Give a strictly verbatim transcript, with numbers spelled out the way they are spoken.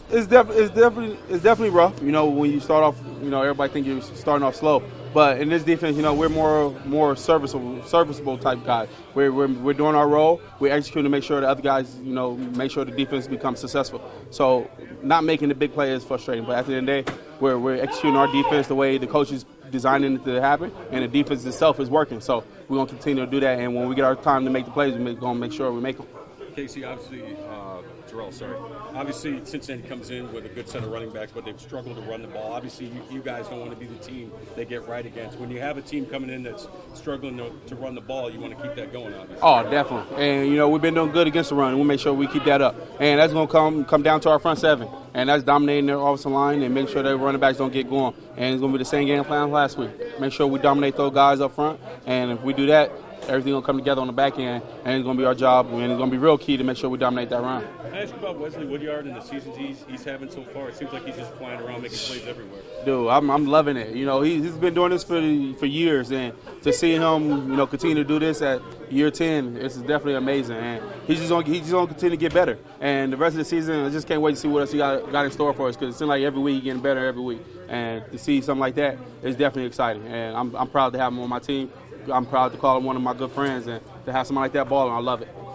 it's, def- it's definitely it's definitely rough. You know, when you start off, you know, everybody think you're starting off slow. But in this defense, you know, we're more more serviceable serviceable type guys. We're, we're we're doing our role. We're executing to make sure the other guys, you know, make sure the defense becomes successful. So not making the big play is frustrating. But at the end of the day, we're we're executing our defense the way the coaches designing it to happen, and the defense itself is working. So we're gonna continue to do that. And when we get our time to make the plays, we're gonna make sure we make them. Casey, obviously, uh, Terrell, sorry. Obviously, Cincinnati comes in with a good set of running backs, but they've struggled to run the ball. Obviously, you, you guys don't want to be the team they get right against. When you have a team coming in that's struggling to, to run the ball, you want to keep that going, obviously. Oh, definitely. And, you know, we've been doing good against the run, and we'll make sure we keep that up. And that's going to come come down to our front seven. And that's dominating their offensive line and make sure their running backs don't get going. And it's going to be the same game plan last week. Make sure we dominate those guys up front. And if we do that, everything will come together on the back end, and it's going to be our job, and it's going to be real key to make sure we dominate that run. Can I ask you about Wesley Woodyard and the seasons he's, he's having so far? It seems like he's just flying around making plays everywhere. Dude, I'm, I'm loving it. You know, he, he's been doing this for for years, and to see him, you know, continue to do this at year ten, this is definitely amazing. And he's just going he's just going to continue to get better. And the rest of the season, I just can't wait to see what else he got, got in store for us, because it seems like every week he's getting better every week. And to see something like that is definitely exciting. And I'm, I'm proud to have him on my team. I'm proud to call him one of my good friends, and to have somebody like that balling, I love it.